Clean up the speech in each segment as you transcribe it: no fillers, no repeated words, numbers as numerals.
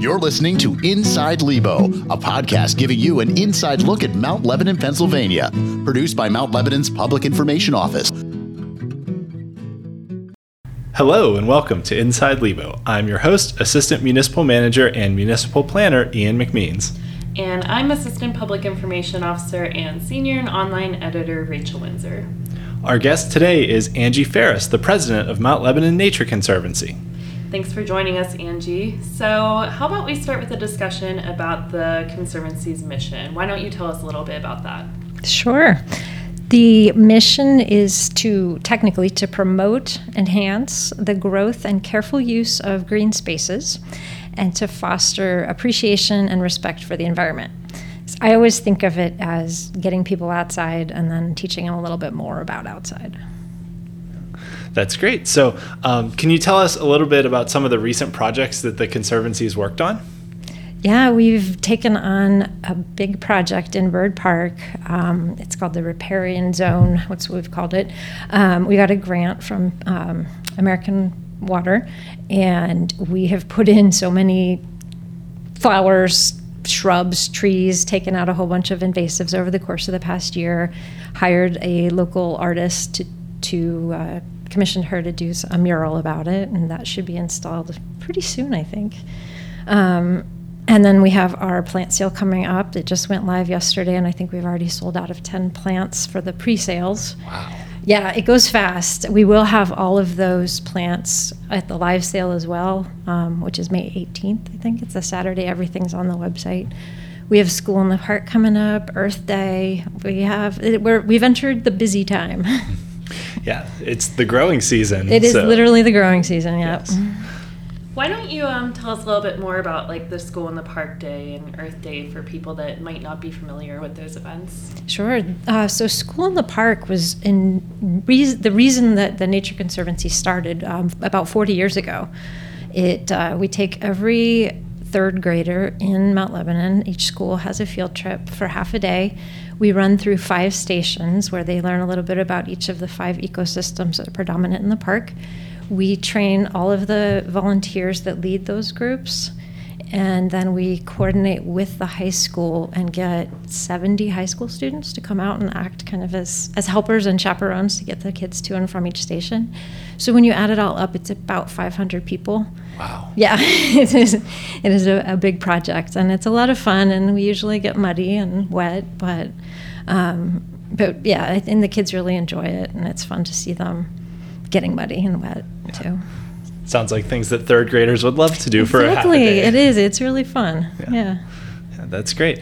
You're listening to Inside Lebo, a podcast giving you an inside look at Mount Lebanon, Pennsylvania, produced by Mount Lebanon's Public Information Office. Hello and welcome to Inside Lebo. I'm your host, Assistant Municipal Manager and Municipal Planner Ian McMeans. And I'm Assistant Public Information Officer and Senior and Online Editor Rachel Windsor. Our guest today is Angie Ferris, the President of Mount Lebanon Nature Conservancy. Thanks for joining us, Angie. So how about we start with a discussion about the Conservancy's mission? Why don't you tell us a little bit about that? Sure. The mission is to promote, enhance the growth and careful use of green spaces and to foster appreciation and respect for the environment. So I always think of it as getting people outside and then teaching them a little bit more about outside. That's great. So can you tell us a little bit about some of the recent projects that the Conservancy has worked on? Yeah, we've taken on a big project in Bird Park. It's called the Riparian Zone, what's what we've called it. We got a grant from American Water, and we have put in so many flowers, shrubs, trees, taken out a whole bunch of invasives over the course of the past year, hired a local artist to commissioned her to do a mural about it, and that should be installed pretty soon, I think. And then we have our plant sale coming up. It just went live yesterday, and I think we've already sold out of 10 plants for the pre-sales. Wow. Yeah, it goes fast. We will have all of those plants at the live sale as well, which is May 18th, I think. It's a Saturday. Everything's on the website. We have School in the Park coming up, Earth Day. We've entered the busy time. Yeah, it's the growing season. It is literally the growing season, yeah. Yes. Why don't you tell us a little bit more about like the School in the Park Day and Earth Day for people that might not be familiar with those events? Sure. So School in the Park was the reason that the Nature Conservancy started about 40 years ago. We take every third grader in Mount Lebanon. Each school has a field trip for half a day. We run through 5 stations where they learn a little bit about each of the 5 ecosystems that are predominant in the park. We train all of the volunteers that lead those groups, and then we coordinate with the high school and get 70 high school students to come out and act kind of as helpers and chaperones to get the kids to and from each station. So when you add it all up, it's about 500 people. Wow. Yeah, it is a big project, and it's a lot of fun, and we usually get muddy and wet, but yeah, and the kids really enjoy it, and it's fun to see them getting muddy and wet too. Sounds like things that third graders would love to do for a half a day. Exactly, it is. It's really fun. Yeah, that's great.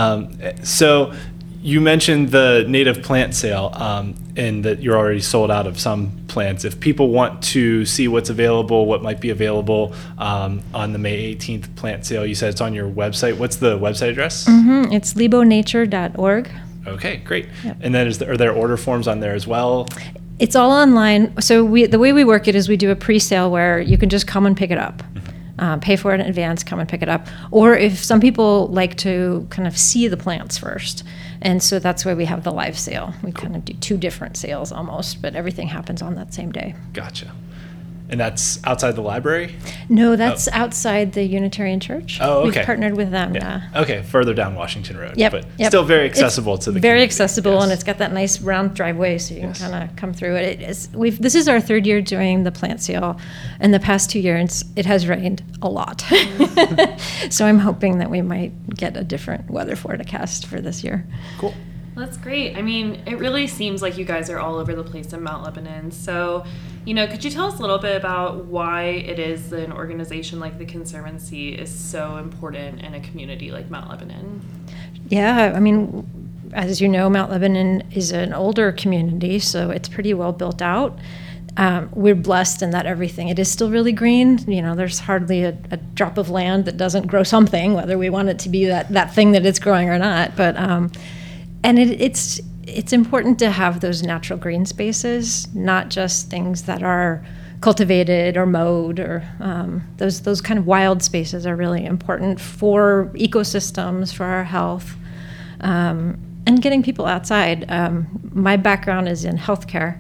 So you mentioned the native plant sale and that you're already sold out of some plants. If people want to see what's available, what might be available on the May 18th plant sale, you said it's on your website. What's the website address? Mm-hmm. It's lebonature.org. Okay, great. Yep. And then are there order forms on there as well? It's all online. So the way we work it is we do a pre-sale where you can just come and pick it up. Pay for it in advance, come and pick it up. Or if some people like to kind of see the plants first. And so that's why we have the live sale. We kind of do 2 different sales almost, but everything happens on that same day. Gotcha. And that's outside the library? No, that's outside the Unitarian Church. Oh, okay. We've partnered with them. Yeah. Okay, further down Washington Road. Yep. But Yep. still very accessible to the very community. accessible, Yes. and it's got that nice round driveway, so you Yes. can kind of come through it. This is our 3rd year doing the plant sale, and the past 2 years it has rained a lot. So I'm hoping that we might get a different weather forecast for this year. Cool. That's great. I mean, it really seems like you guys are all over the place in Mount Lebanon. So, could you tell us a little bit about why it is that an organization like the Conservancy is so important in a community like Mount Lebanon? Yeah, I mean, as you know, Mount Lebanon is an older community, so it's pretty well built out. We're blessed in that it is still really green. There's hardly a drop of land that doesn't grow something, whether we want it to be that thing that it's growing or not. But and it's important to have those natural green spaces, not just things that are cultivated or mowed, or those kind of wild spaces are really important for ecosystems, for our health, and getting people outside. My background is in healthcare,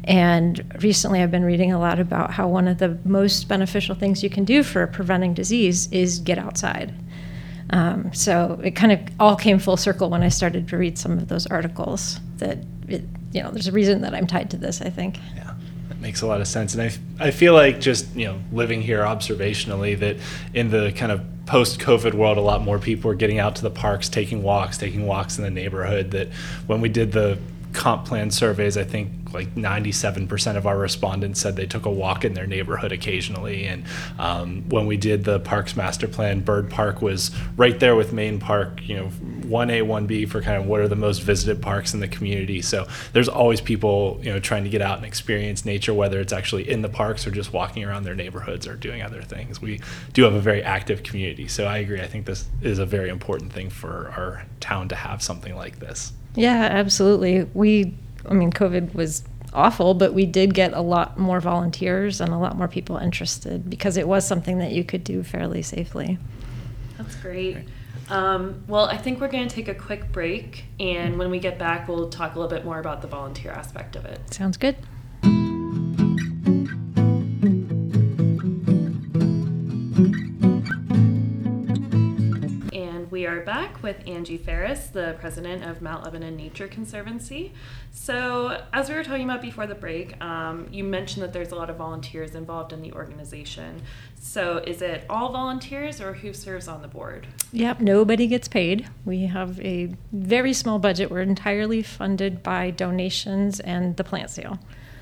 And recently I've been reading a lot about how one of the most beneficial things you can do for preventing disease is get outside. So it kind of all came full circle when I started to read some of those articles that, there's a reason that I'm tied to this, I think. Yeah, that makes a lot of sense. And I feel like just, living here observationally, that in the kind of post-COVID world, a lot more people are getting out to the parks, taking walks in the neighborhood, that when we did the comp plan surveys, I think like 97% of our respondents said they took a walk in their neighborhood occasionally. And when we did the Parks Master Plan, Bird Park was right there with Main Park, 1A, 1B for kind of what are the most visited parks in the community. So there's always people, trying to get out and experience nature, whether it's actually in the parks or just walking around their neighborhoods or doing other things. We do have a very active community. So I agree. I think this is a very important thing for our town to have something like this. Yeah, absolutely. COVID was awful, but we did get a lot more volunteers and a lot more people interested because it was something that you could do fairly safely. That's great. Well, I think we're going to take a quick break, and when we get back, we'll talk a little bit more about the volunteer aspect of it. Sounds good. We are back with Angie Ferris, the president of Mount Lebanon Nature Conservancy. So, as we were talking about before the break, you mentioned that there's a lot of volunteers involved in the organization. So, is it all volunteers or who serves on the board? Yep, nobody gets paid. We have a very small budget. We're entirely funded by donations and the plant sale.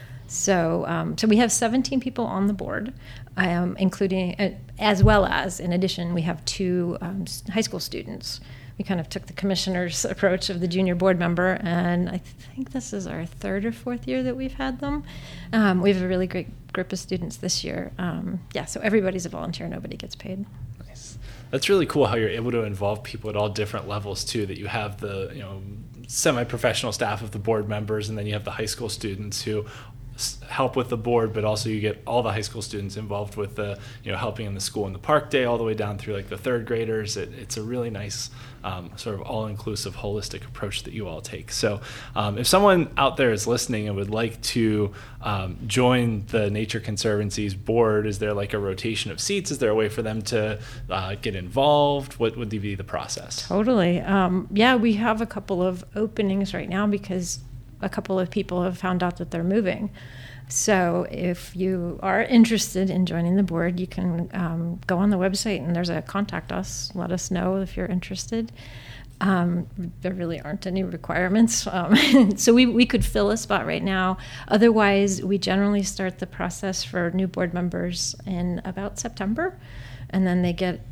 So we have 17 people on the board, including, as well as, in addition, we have 2 high school students. We kind of took the commissioner's approach of the junior board member, and I think this is our 3rd or 4th year that we've had them. We have a really great group of students this year. So everybody's a volunteer, nobody gets paid. Nice. That's really cool how you're able to involve people at all different levels too, that you have the, semi-professional staff of the board members, and then you have the high school students who help with the board, but also you get all the high school students involved with the, helping in the school and the park day all the way down through like the 3rd graders. It's a really nice sort of all-inclusive, holistic approach that you all take. So if someone out there is listening and would like to join the Nature Conservancy's board, is there like a rotation of seats? Is there a way for them to get involved? What would be the process? Totally. We have a couple of openings right now because a couple of people have found out that they're moving. So if you are interested in joining the board, you can go on the website and there's a contact us. Let us know if you're interested. There really aren't any requirements. So we could fill a spot right now. Otherwise, we generally start the process for new board members in about September. And then they get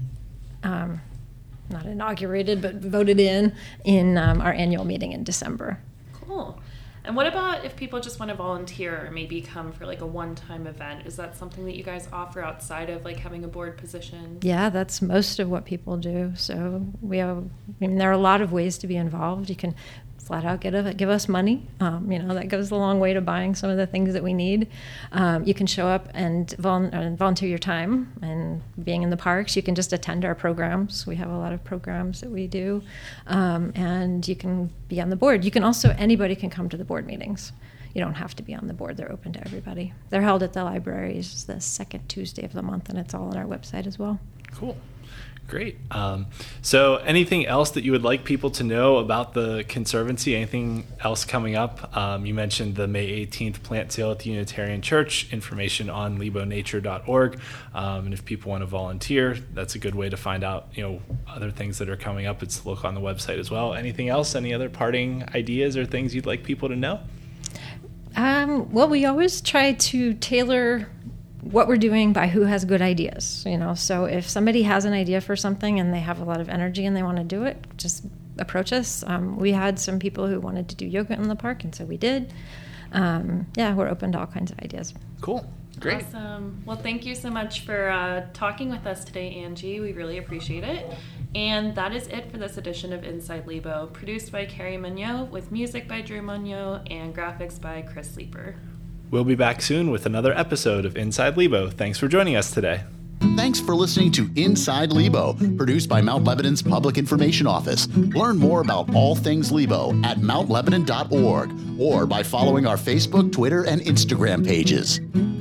not inaugurated, but voted in our annual meeting in December. Cool. And what about if people just want to volunteer or maybe come for like a one-time event? Is that something that you guys offer outside of like having a board position? Yeah, that's most of what people do. So there are a lot of ways to be involved. You can flat out give us money. That goes a long way to buying some of the things that we need. You can show up and volunteer your time and being in the parks. You can just attend our programs. We have a lot of programs that we do. And you can be on the board. Anybody can come to the board meetings. You don't have to be on the board. They're open to everybody. They're held at the libraries the 2nd Tuesday of the month, and it's all on our website as well. Cool. Great. So anything else that you would like people to know about the Conservancy? Anything else coming up? You mentioned the May 18th plant sale at the Unitarian Church, information on lebonature.org. And if people want to volunteer, that's a good way to find out, other things that are coming up. It's look on the website as well. Anything else? Any other parting ideas or things you'd like people to know? We always try to tailor what we're doing by who has good ideas, So if somebody has an idea for something and they have a lot of energy and they want to do it, just approach us. We had some people who wanted to do yoga in the park, and so we did. We're open to all kinds of ideas. Cool. Great. Awesome. Well, thank you so much for talking with us today, Angie. We really appreciate it. And that is it for this edition of Inside Lebo, produced by Carrie Monod, with music by Drew Monod and graphics by Chris Leeper. We'll be back soon with another episode of Inside Lebo. Thanks for joining us today. Thanks for listening to Inside Lebo, produced by Mount Lebanon's Public Information Office. Learn more about all things Lebo at mountlebanon.org or by following our Facebook, Twitter, and Instagram pages.